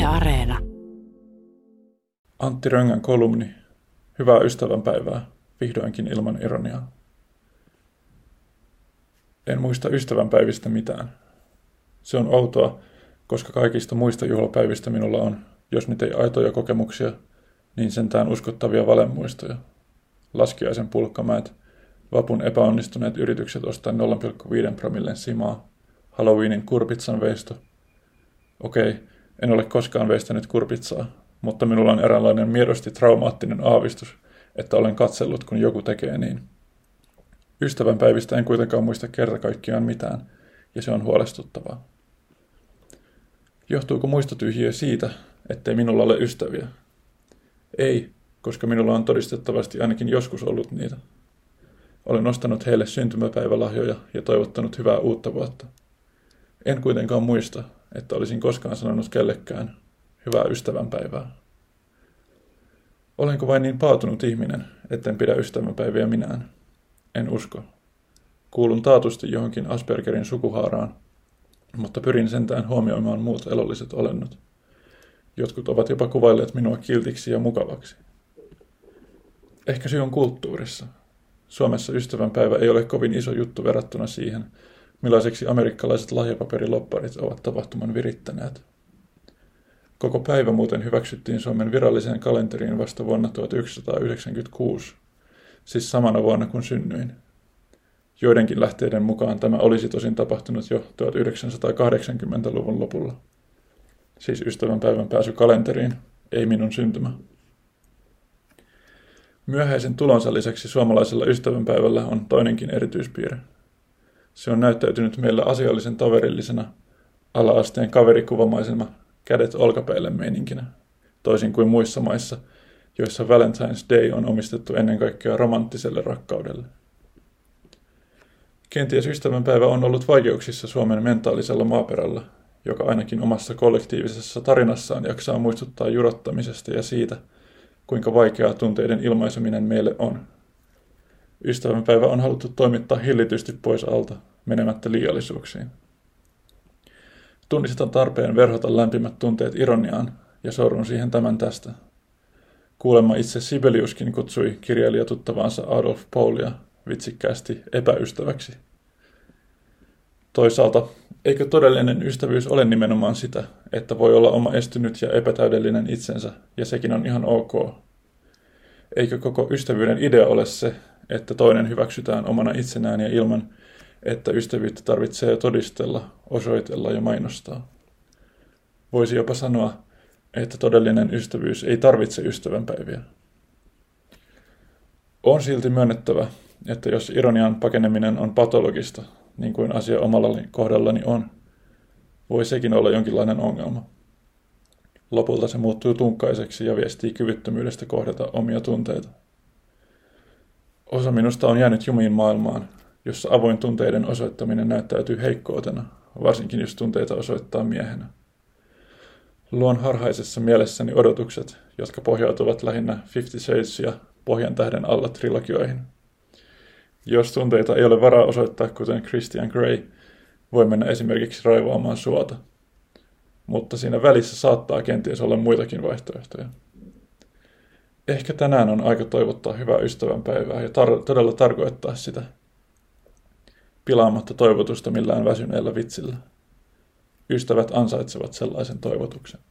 Areena. Antti Röngän kolumni. Hyvää ystävänpäivää, vihdoinkin ilman ironiaa. En muista ystävänpäivistä mitään. Se on outoa, koska kaikista muista juhlapäivistä minulla on, jos nyt ei aitoja kokemuksia, niin sentään uskottavia valemuistoja. Laskiaisen pulkkamäet, vapun epäonnistuneet yritykset ostaa 0,5 promillen simaa, Halloweenin kurpitsan veisto. Okei, en ole koskaan veistänyt kurpitsaa, mutta minulla on eräänlainen miedosti traumaattinen aavistus, että olen katsellut, kun joku tekee niin. Ystävänpäivistä en kuitenkaan muista kerta kaikkiaan mitään, ja se on huolestuttavaa. Johtuuko muistotyhjiö siitä, ettei minulla ole ystäviä? Ei, koska minulla on todistettavasti ainakin joskus ollut niitä. Olen ostanut heille syntymäpäivälahjoja ja toivottanut hyvää uutta vuotta. En kuitenkaan muista, että olisin koskaan sanonut kellekään hyvää ystävänpäivää. Olenko vain niin paatunut ihminen, etten pidä ystävänpäiviä minään? En usko. Kuulun taatusti johonkin Aspergerin sukuhaaraan, mutta pyrin sentään huomioimaan muut elolliset olennot. Jotkut ovat jopa kuvailleet minua kiltiksi ja mukavaksi. Ehkä se on kulttuurissa. Suomessa ystävänpäivä ei ole kovin iso juttu verrattuna siihen, millaiseksi amerikkalaiset lahjapaperilopparit ovat tapahtuman virittäneet. Koko päivä muuten hyväksyttiin Suomen viralliseen kalenteriin vasta vuonna 1996, siis samana vuonna kuin synnyin. Joidenkin lähteiden mukaan tämä olisi tosin tapahtunut jo 1980-luvun lopulla. Siis ystävänpäivän pääsy kalenteriin, ei minun syntymä. Myöhäisen tulonsa lisäksi suomalaisella ystävänpäivällä on toinenkin erityispiirre. Se on näyttäytynyt meillä asiallisen toverillisena, ala-asteen kaverikuvamaisena, kädet olkapäille meininkinä, toisin kuin muissa maissa, joissa Valentine's Day on omistettu ennen kaikkea romanttiselle rakkaudelle. Kenties ystävänpäivä on ollut vaikeuksissa Suomen mentaalisella maaperällä, joka ainakin omassa kollektiivisessa tarinassaan jaksaa muistuttaa jurottamisesta ja siitä, kuinka vaikeaa tunteiden ilmaiseminen meille on. Ystävänpäivä on haluttu toimittaa hillitysti pois alta, menemättä liiallisuuksiin. Tunnistan tarpeen verhota lämpimät tunteet ironiaan ja sorrun siihen tämän tästä. Kuulemma itse Sibeliuskin kutsui kirjailijatuttavaansa Adolf Paulia vitsikkäästi epäystäväksi. Toisaalta, eikö todellinen ystävyys ole nimenomaan sitä, että voi olla oma estynyt ja epätäydellinen itsensä, ja sekin on ihan ok? Eikö koko ystävyyden idea ole se, että toinen hyväksytään omana itsenään ja ilman, että ystävyyttä tarvitsee todistella, osoitella ja mainostaa? Voisi jopa sanoa, että todellinen ystävyys ei tarvitse ystävänpäiviä. On silti myönnettävä, että jos ironian pakeneminen on patologista, niin kuin asia omalla kohdallani on, voi sekin olla jonkinlainen ongelma. Lopulta se muuttuu tunkkaiseksi ja viestii kyvyttömyydestä kohdata omia tunteita. Osa minusta on jäänyt jumiin maailmaan, jossa avoin tunteiden osoittaminen näyttäytyy heikkoutena, varsinkin jos tunteita osoittaa miehenä. Luon harhaisessa mielessäni odotukset, jotka pohjautuvat lähinnä 50 Shades ja Pohjantähden alla trilogioihin. Jos tunteita ei ole varaa osoittaa kuten Christian Grey, voi mennä esimerkiksi raivoamaan suota. Mutta siinä välissä saattaa kenties olla muitakin vaihtoehtoja. Ehkä tänään on aika toivottaa hyvää ystävänpäivää ja todella tarkoittaa sitä, pilaamatta toivotusta millään väsyneellä vitsillä. Ystävät ansaitsevat sellaisen toivotuksen.